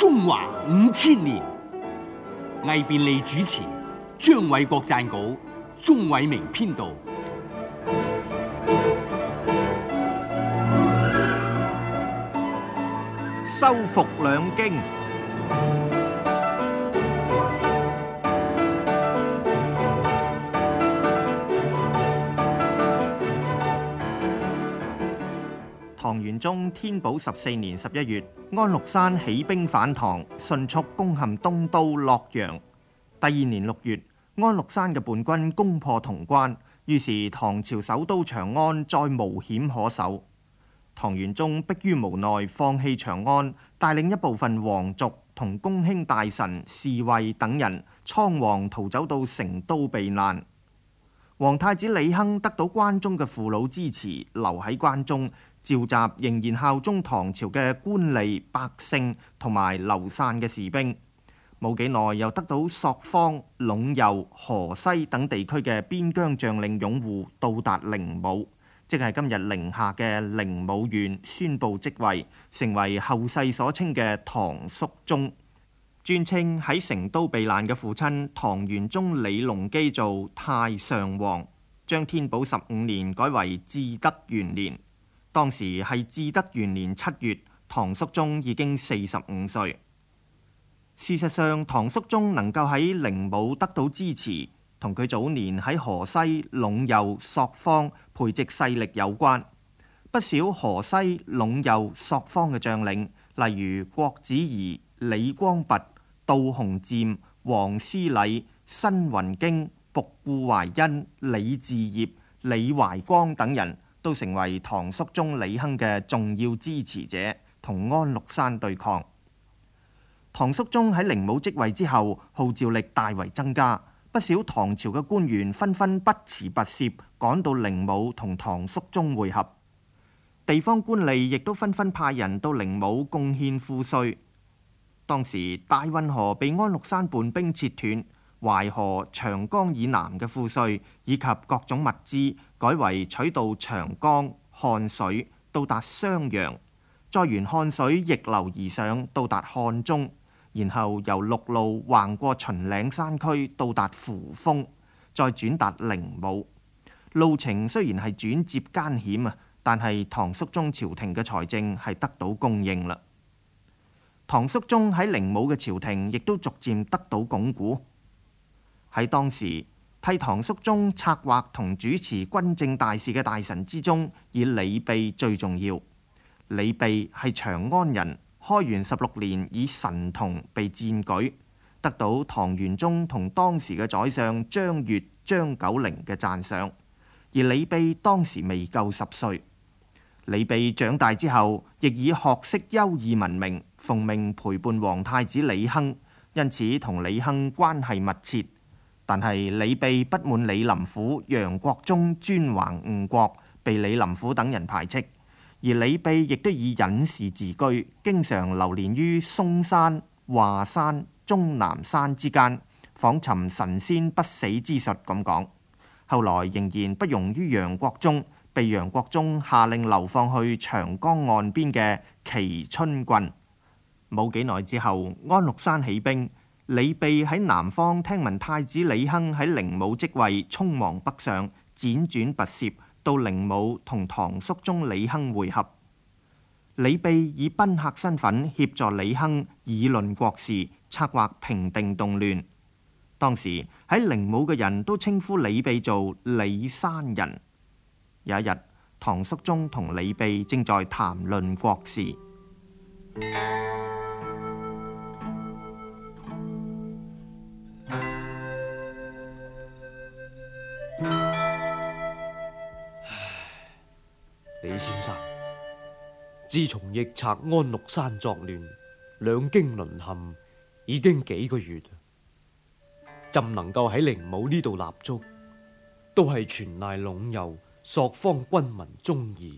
中華5000年。魏便利主持，張偉國撰稿，鍾偉明編導。 收復兩京。唐玄宗天寶14年11月，安祿山起兵反唐，迅速攻陷東都洛陽。第二年6月，安祿山嘅叛軍攻破潼關，於是唐朝首都長安再無險可守。唐玄宗迫於無奈，放棄長安，帶領一部分皇族同公卿大臣、侍衛等人倉皇逃走到成都避難。皇太子李亨得到關中嘅父老支持，留喺關中，召集仍然效忠唐朝嘅官吏、百姓同埋流散嘅士兵。冇幾耐，又得到朔方、隴右、河西等地區嘅邊疆將領擁護，到達靈武，即係今日寧夏嘅靈武縣，宣布即位，成為後世所稱嘅唐肅宗。尊稱喺成都避難嘅父親唐玄宗李隆基做太上皇，將天寶15年改為至德元年。當時係至德元年7月，唐肅宗已經45歲。事實上，唐肅宗能夠喺靈武得到支持，同佢早年喺河西、隴右、朔方培植勢力有關。不少河西、隴右、朔方嘅將領，例如郭子儀、李光弼、杜鴻漸、黃思禮、申雲京、僕固懷恩、李嗣業、李懷光等人，都成為唐肅宗李亨嘅重要支持者，同安祿山對抗。唐肅宗喺靈武即位之後，號召力大為增加，不少唐朝嘅官員紛紛不辭跋涉趕到靈武同唐肅宗會合，地方官吏亦都紛紛派人到靈武貢獻賦稅。當時大運河被安祿山叛兵切斷，淮河、長江以南嘅賦稅以及各種物資改為取道長江、漢水到達襄陽，再沿漢水逆流而上到達漢中，然後由陸路橫過秦嶺山區到達扶風，再轉達靈武。路程雖然係轉接艱險啊，但係唐肅宗朝廷嘅財政係得到供應啦。唐肅宗喺靈武嘅朝廷亦都逐漸得到鞏固。喺當時替唐肅宗策劃同主持軍政大事嘅大臣之中，以李泌最重要。李泌係長安人，開元16年以神童被薦舉，得到唐玄宗同當時嘅宰相張悅、張九齡嘅讚賞。而李泌當時未夠10歲。李泌長大之後，亦以學識優異聞名，奉命陪伴皇太子李亨，因此同李亨關係密切。但係李泌不滿李林甫、楊國忠專橫誤國，被李林甫等人排斥。而李泌亦都以隱士自居，經常流連於嵩山、華山、終南山之間，訪尋神仙不死之術咁講。後來仍然不容於楊國忠，被楊國忠下令流放去長江岸邊嘅蕲春郡。冇幾耐之後，安祿山起兵，李泌喺南方聽聞太子李亨喺靈武即位，匆忙北上，輾轉跋涉到靈武同唐肅宗李亨會合。李泌以賓客身份協助李亨議論國事，策劃平定動亂。當時喺靈武嘅人都稱呼李泌做李山人。有一日，唐肅宗同李泌正在談論國事。 李先生，自從逆賊安祿山作亂，兩京淪陷，已經幾個月，朕能夠喺靈武呢度立足，都係全賴隴右、朔方軍民忠義。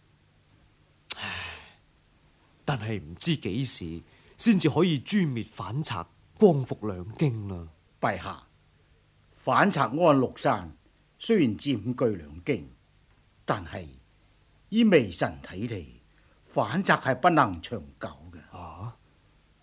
但係唔知幾時先至可以誅滅反賊，光復兩京啦。 陛下，反賊安祿山雖然佔據兩京，但係以微臣睇嚟，反賊係不能長久嘅。 啊？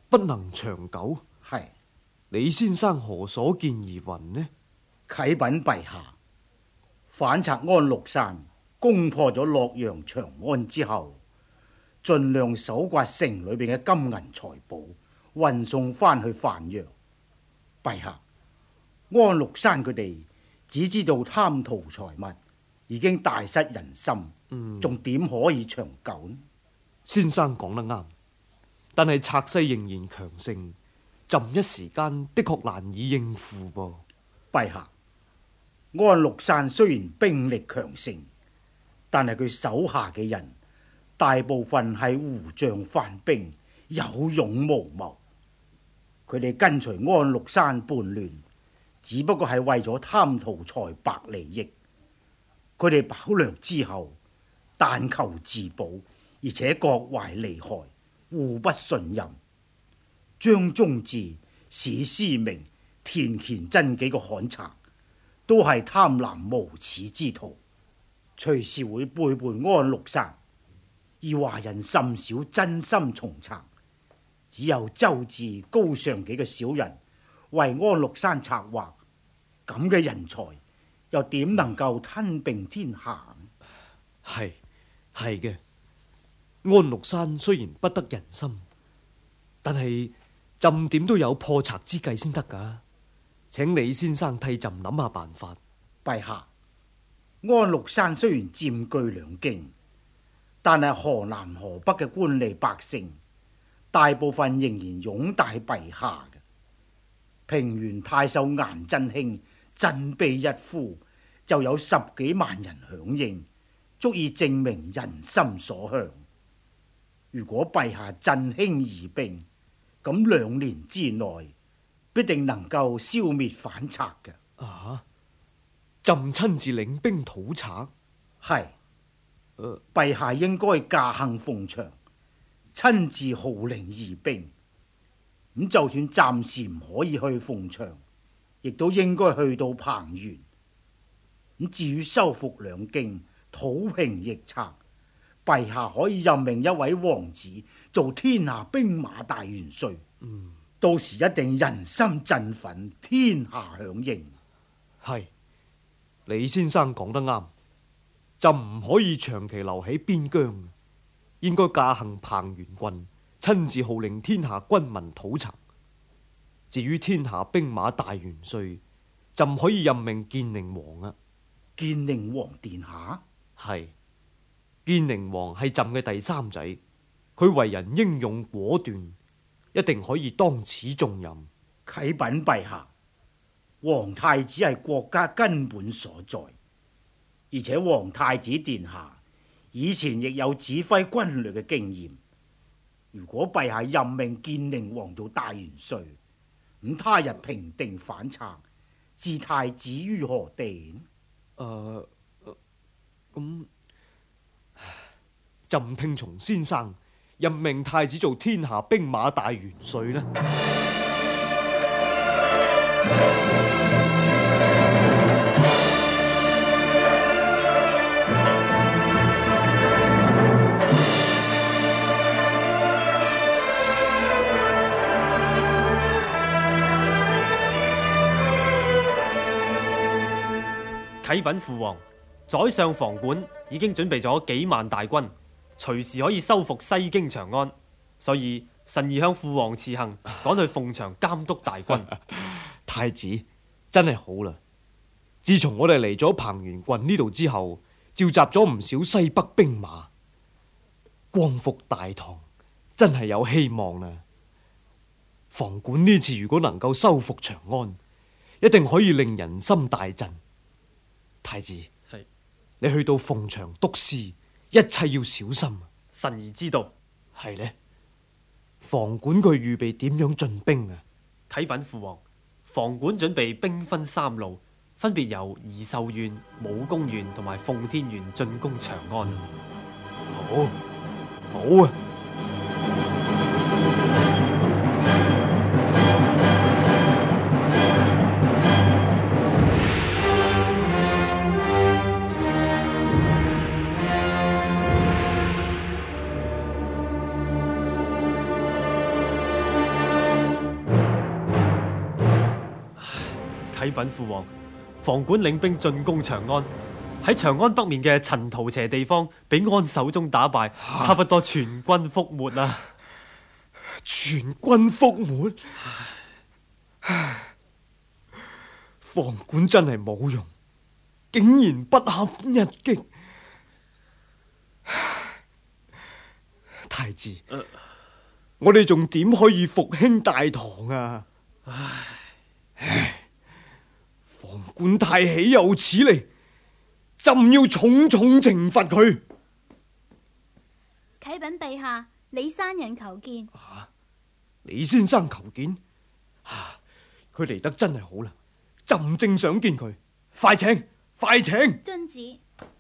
不能長久。 係。 李先生何所見而云呢？ 啟稟陛下，反賊安祿山攻破咗洛陽長安之後，盡量搜刮城裏邊嘅金銀財寶，運送翻去范陽。陛下，安祿山佢哋只知道貪圖財物，已經大失人心，仲點可以長久呢？ 先生講得啱，但係賊勢仍然強盛，朕一時間的確難以應付噃。 陛下，安祿山雖然兵力強盛，但係佢手下嘅人大部分係胡將藩兵，有勇無謀。佢哋跟隨安祿山叛亂，只不過係為咗貪圖財帛利益。佢哋飽糧之後，但求自保，而且各懷利害，互不信任。張宗志、史思明、田乾真幾個悍賊，都係貪婪無恥之徒，隨時會背叛安祿山。而華人甚少真心從賊，只有周志、高尚幾個小人為安祿山策劃。咁嘅人才又點能夠吞併天下？ 係嘅，安祿山雖然不得人心，但係朕點都有破賊之計先得噶。請李先生替朕諗下辦法。 陛下，安祿山雖然佔據兩京，但係河南河北嘅官吏百姓大部分仍然擁戴陛下嘅。平原太守顏真卿振臂一呼，就有10幾萬人響應，足以證明人心所向。如果陛下振興義兵，咁2年之內必定能夠消滅反賊嘅。 啊！朕親自領兵討賊？ 係。陛下應該駕幸鳳翔，親自號令義兵。咁就算暫時唔可以去鳳翔，亦都應該去到彭原。咁至於收復兩京、討平逆賊，陛下可以任命一位王子做天下兵馬大元帥。到時一定人心振奮，天下響應。 係，李先生講得啱，朕唔可以長期留喺邊疆，應該駕幸彭原郡，親自號令天下軍民討賊。至於天下兵馬大元帥，朕可以任命建寧王啊。 建寧王殿下？ 係，建寧王係朕嘅第三仔，佢為人英勇果斷，一定可以當此重任。 啟稟陛下，皇太子係國家根本所在，而且皇太子殿下以前亦有指揮軍隊嘅經驗。如果陛下任命建寧王做大元帥，咁他日平定反賊，置太子於何地呢？ 朕聽從先生，任命太子做天下兵馬大元帥呢？ 啟稟父王，宰相房管已經準備咗幾萬大軍，隨時可以收復西京長安，所以臣兒向父王辭行，趕去鳳翔監督大軍。 太子真係好啦！自從我哋嚟咗彭原郡呢度之後，召集咗唔少西北兵馬，光復大唐真係有希望啦！房管呢次如果能夠收復長安，一定可以令人心大振。太子， 係你去到鳳翔督師，一切要小心。 臣兒知道。 係呢，房管佢預備點樣進兵啊？ 啟稟父王，房管準備兵分3路，分別由宜秀縣、武功縣同埋奉天縣進攻長安。 好，好啊！ 啟稟父王，房管領兵進攻長安，喺長安北面嘅陳屠斜地方，俾安守忠打敗，差不多全軍覆沒啊！ 全軍覆沒，房管真係冇用，竟然不堪一擊。太子，我哋仲點可以復興大唐啊？唉，房管太豈有此理，朕要重重懲罰佢。 啟稟陛下，李山人求見。 李先生求見，佢嚟得真係好啦，朕正想見佢，快請，快請。 遵旨。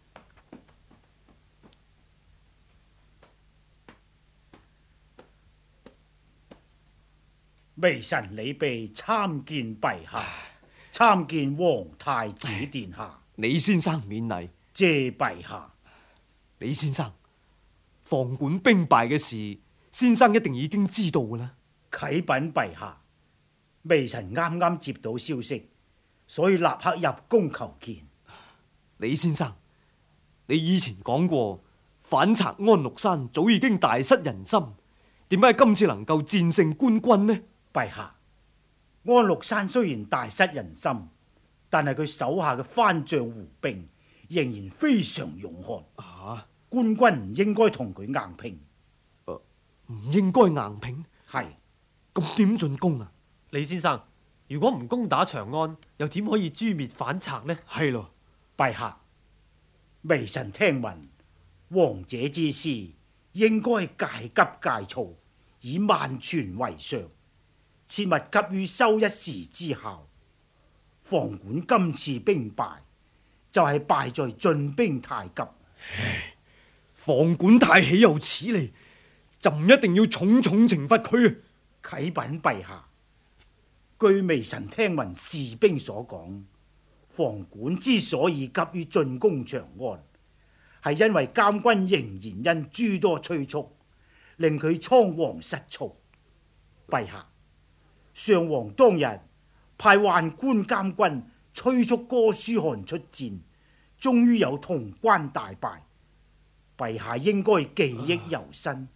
微臣李泌參見陛下，參見皇太子殿下。 李先生免禮。 謝陛下。 李先生，房管兵敗嘅事，先生一定已經知道㗎啦。 啟稟陛下，微臣啱啱接到消息，所以立刻入宮求見。 李先生，你以前講過反賊安祿山早已經大失人心，點解今次能夠戰勝官軍呢？ 陛下，安祿山雖然大失人心，但係佢手下嘅番將胡兵仍然非常勇悍。官軍唔應該同佢硬拼。 唔應該硬拼？ 係。 咁點進攻啊？ 李先生，如果唔攻打長安，又點可以誅滅反賊呢？ 係咯， 陛下，微臣聽聞王者之師應該戒急戒躁，以萬全為上，切勿急於收一時之效。房管今次兵敗，就係敗在進兵太急。 房管太豈有此理，朕一定要重重懲罰佢啊！ 啟稟陛下，據微臣聽聞士兵所講，房管之所以急於進攻長安，係因為監軍仍然因諸多催促，令佢倉皇失措。陛下，上皇當日派宦官監軍催促哥舒翰出戰，終於有潼關大敗。陛下應該記憶猶新。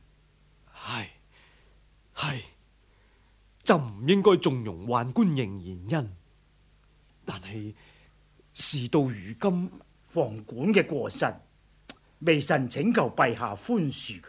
係，朕唔應該縱容宦官仍然因，但係事到如今， 房管嘅過失，微臣請求陛下寬恕佢。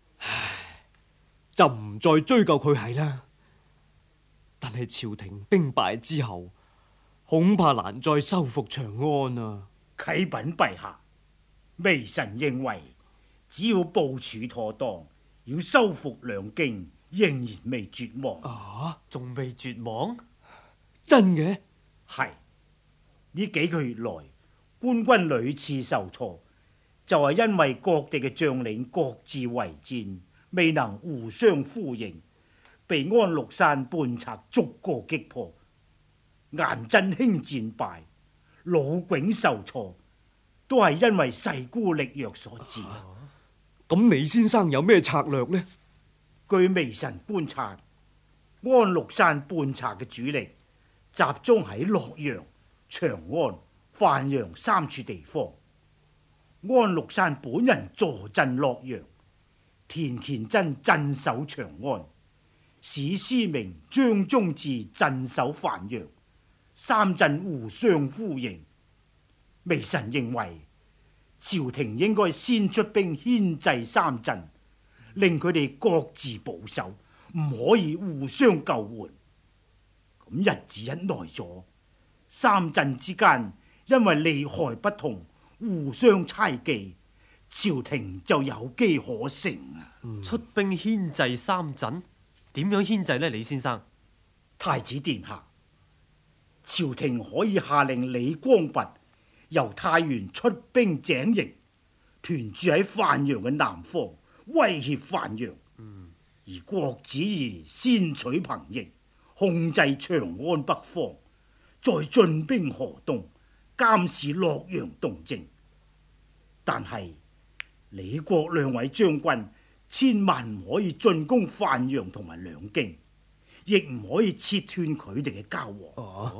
朕唔再追究佢係啦。但係朝廷兵敗之後，恐怕難再收復長安啊！ 啟稟陛下，微臣認為，只要部署妥當，要收復兩京，仍然未絕望。 仲未絕望？ 真嘅？ 係。呢幾個月來，官軍屢次受挫，就係因為各地嘅將領各自為戰，未能互相呼應，被安祿山叛賊逐個擊破。顏真卿戰敗，魯炯受挫，都係因為勢孤力弱所致。 咁李先生有咩策略呢？ 據微臣觀察，安祿山叛賊嘅主力集中喺洛陽、長安、范陽三處地方。安祿山本人坐鎮洛陽，田乾真鎮守長安，史思明、張宗治鎮守范陽，三鎮互相呼應。微臣認為，朝廷應該先出兵牽制三鎮，令佢哋各自保守，唔可以互相救援。咁日子一耐咗，三鎮之間因為利害不同，互相猜忌，朝廷就有機可乘啊！ 出兵牽制三鎮，點樣牽制呢？李先生， 太子殿下，朝廷可以下令李光弼由太原出兵井陲，屯駐喺范陽嘅南方，威脅范陽。而郭子儀先取彭邑，控制長安北方，再進兵河東，監視洛陽動靜。但係李郭兩位將軍千萬唔可以進攻范陽同埋兩京，亦唔可以切斷佢哋嘅交往。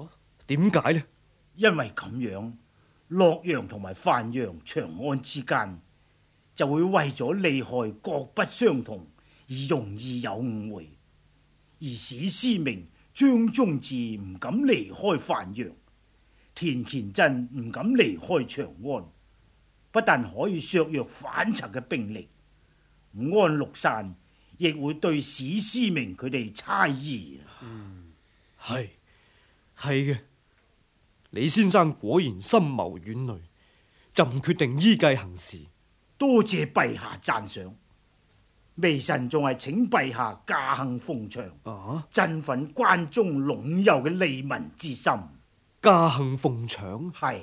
點解呢？ 因為咁樣，洛陽同埋范陽、長安之間就會為咗利害各不相同而容易有誤會。而史思明、張宗治唔敢離開范陽，田乾真唔敢離開長安，不但可以削弱反賊嘅兵力，安祿山亦會對史思明佢哋猜疑。 係嘅，李先生果然深謀遠慮，朕決定依計行事。 多謝陛下讚賞。微臣仲係請陛下駕幸鳳翔，振奮關中隴右嘅利民之心。 駕幸鳳翔係，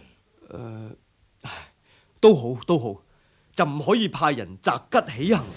都好，朕可以派人擇吉起行。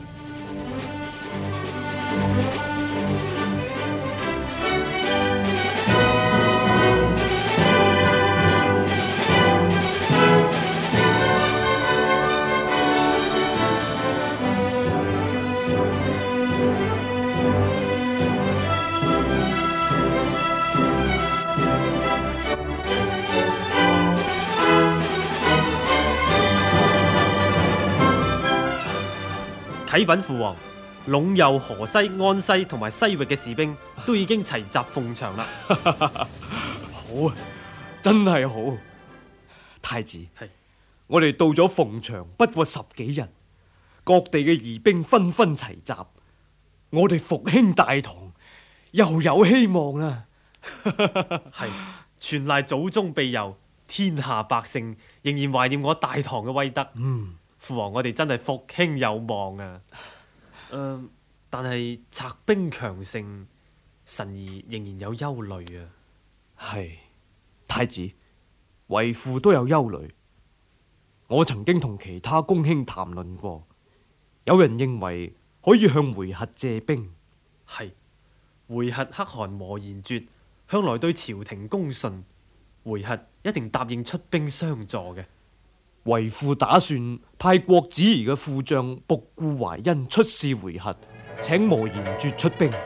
啟稟父王，隴右、河西、安西同埋西域嘅士兵都已經齊集鳳翔啦。 好啊，真係好。太子， 係我哋到咗鳳翔不過10幾日，各地嘅義兵紛紛齊集，我哋復興大唐又有希望啦。 係全賴祖宗庇佑，天下百姓仍然懷念我大唐嘅威德。父王，我哋真係復興有望啊！但係賊兵強盛，臣兒仍然有憂慮啊。 係，太子，為父都有憂慮。我曾經同其他公卿談論過，有人認為可以向回紇借兵。 係，回紇可汗磨賢絕，向來對朝廷恭順，回紇一定答應出兵相助嘅。 為父打算派郭子儀嘅副將卜固懷恩出使回紇，請磨賢絕出兵。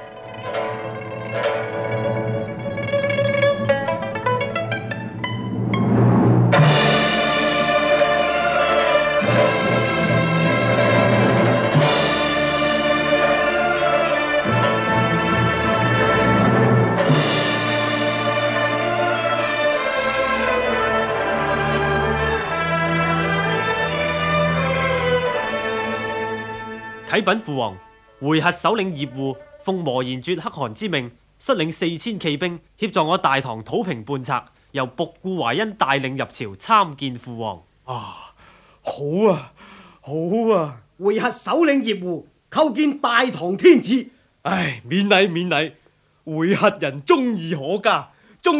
啟稟父王，回紇首領葉護奉磨賢絕可汗之命，率領4000騎兵協助我大唐討平叛賊，由卜固懷恩帶領入朝參見父王。 好啊， 回紇首領葉護叩見大唐天子。 唉，免禮，回紇人忠義可嘉，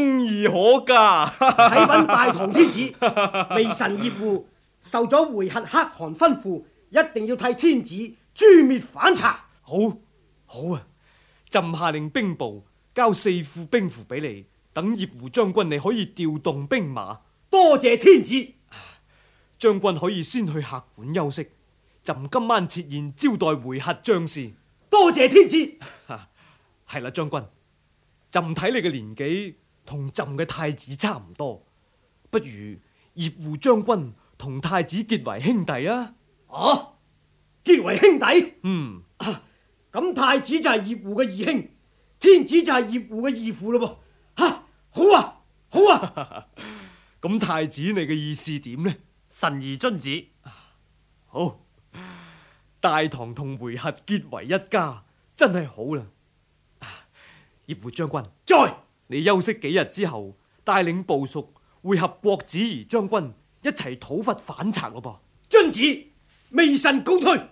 啟稟大唐天子，微臣葉護受咗回紇可汗吩咐，一定要替天子誅滅反賊。 好啊！朕下令兵部交4副兵符俾你，等葉護將軍你可以調動兵馬。 多謝天子。 將軍可以先去客館休息，朕今晚設宴招待回紇將士。 多謝天子。 係啦，將軍，朕睇你嘅年紀同朕嘅太子差唔多，不如葉護將軍同太子結為兄弟啊！ 結為兄弟？咁太子就係葉護嘅義兄，天子就係葉護嘅義父咯噃。好啊！ 咁太子你嘅意思點呢？ 臣兒遵旨。 好，大唐同回紇結為一家，真係好啦。葉護將軍，你休息幾日之後，帶領部屬會合郭子儀將軍一齊討伐反賊咯噃。 遵旨，微臣告退。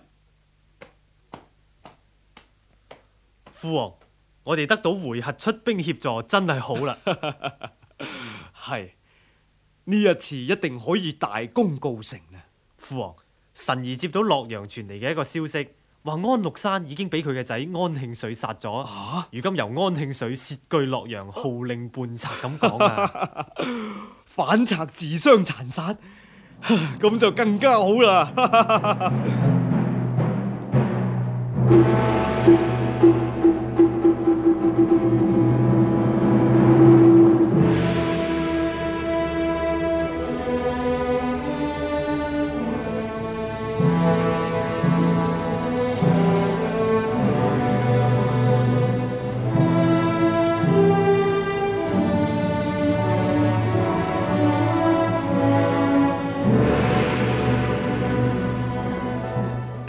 父王，我哋得到回紇出兵協助，真係好啦。 係，呢一次一定可以大功告成啊！ 父王，臣兒接到洛陽傳嚟嘅一個消息，話安祿山已經俾佢嘅仔安慶緒殺咗。如今由安慶緒竊據洛陽，號令叛賊咁講啊！ 反賊自相殘殺，咁就更加好啦！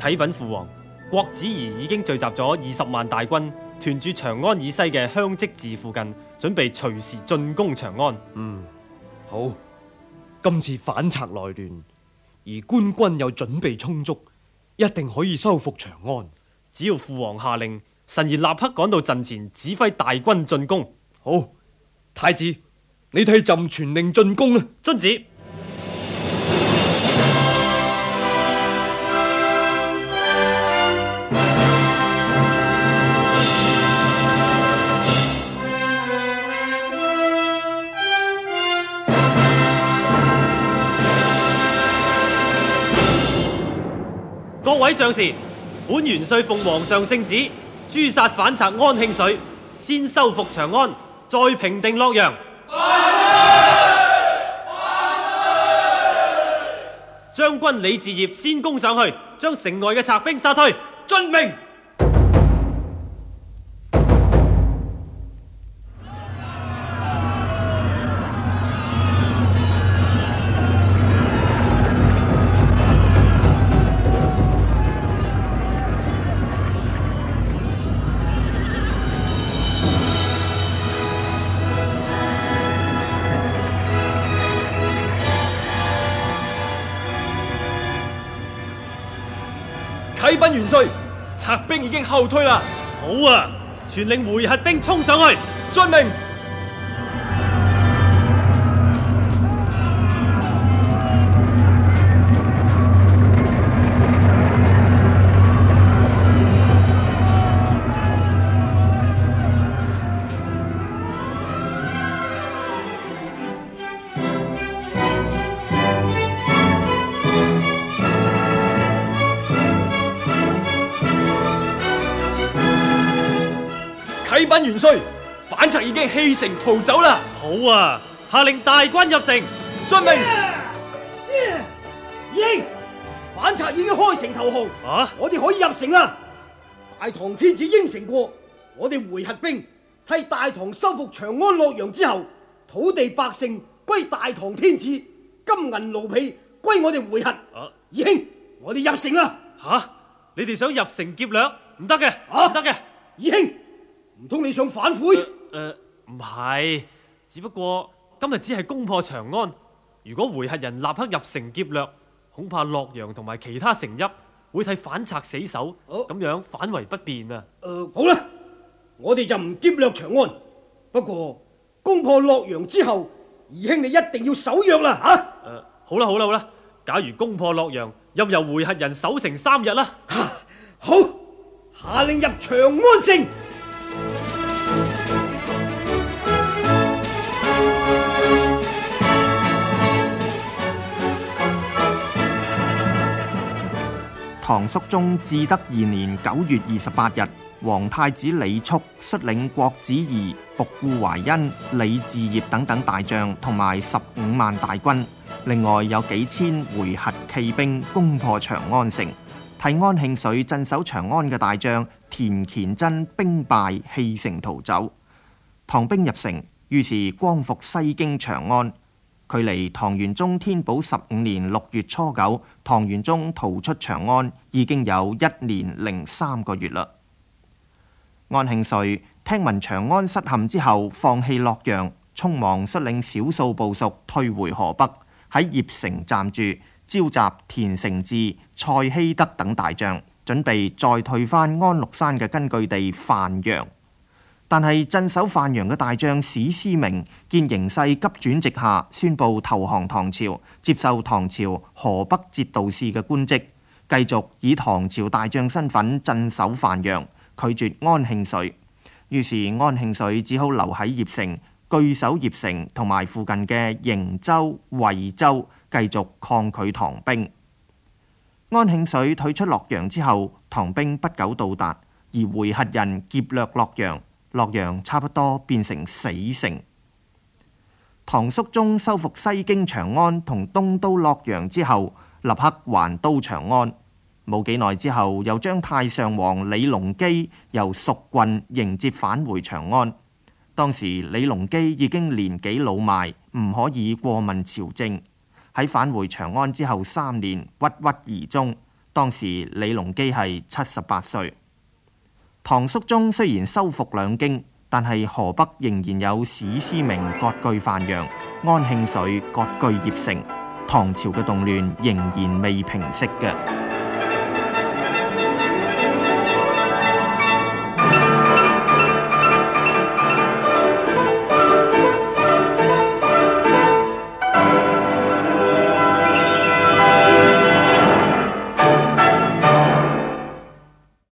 啟稟父王，郭子儀已經聚集咗20萬大軍，屯駐長安以西嘅香積寺附近，準備隨時進攻長安。 好，今次反賊來亂，而官軍又準備充足，一定可以收復長安。 只要父王下令，臣兒立刻趕到陣前，指揮大軍進攻。 好，太子，你替朕傳令進攻啦。 遵旨。各位將士，本元帥奉皇上聖旨，誅殺反賊安慶緒，先收復長安，再平定洛陽。將軍李嗣業先攻上去，將城外嘅賊兵殺退。遵命。 啟稟元帥，賊兵已經後退啦。 好啊，傳令回紇兵衝上去。 遵命。啟稟元帥，反賊已經棄城逃走啦。 好啊，下令大軍入城。 遵命。 應，反賊已經開城投降，我哋可以入城啦。大唐天子應承過，我哋回紇兵替大唐收復長安洛陽之後，土地百姓歸大唐天子，金銀奴婢歸我哋回紇。義兄，我哋入城啦。 你哋想入城劫掠？唔得嘅，唔得嘅。 義兄，唔通你想反悔？ 唔係，只不過今日只係攻破長安，如果回紇人立刻入城劫掠，恐怕洛陽同埋其他城邑會替反賊死守，咁樣反為不便啊。 好啦，我哋就唔劫掠長安，不過攻破洛陽之後，義兄你一定要守約啦。 好啦好啦好啦，假如攻破洛陽，任由回紇人守城3日啦。 好，下令入長安城。 唐肅宗至德2年9月28日，皇太子李肅率領郭子儀、仆固懷恩、李嗣業等等大將，同埋15萬大軍，另外有幾千回紇騎兵攻破長安城。替安慶緒鎮守長安嘅大將田乾真兵敗棄城逃走。唐兵入城，於是光復西京長安。距離唐玄宗天寶15年6月初9，唐玄宗逃出長安已經有1年零3個月啦。安慶緒聽聞長安失陷之後，放棄洛陽，匆忙率領少數部屬退回河北，喺鄴城暫住，召集田承志、蔡希德等大將，準備再退返安祿山嘅根據地范陽。但係鎮守范陽嘅大將史思明見形勢急轉直下，宣布投降唐朝，接受唐朝河北節度使嘅官職，繼續以唐朝大將身份鎮守范陽，拒絕安慶緒。於是安慶緒只好留喺鄴城，據守鄴城同埋附近嘅瀛州、惠州，繼續抗拒唐兵。安慶緒退出洛陽之後，唐兵不久到達，而回紇人劫掠洛陽。洛陽差不多變成死城。唐肅宗收復西京長安同東都洛陽之後，立刻還都長安。冇幾耐之後，又將太上皇李隆基由蜀郡迎接返回長安。當時李隆基已經年紀老邁，唔可以過問朝政。喺返回長安之後3年，鬱鬱而終。 當時李隆基係78歲。唐肅宗雖然收復兩京，但係河北仍然有史思明割據范陽，安慶緒割據鄴城，唐朝嘅動亂仍然未平息嘅。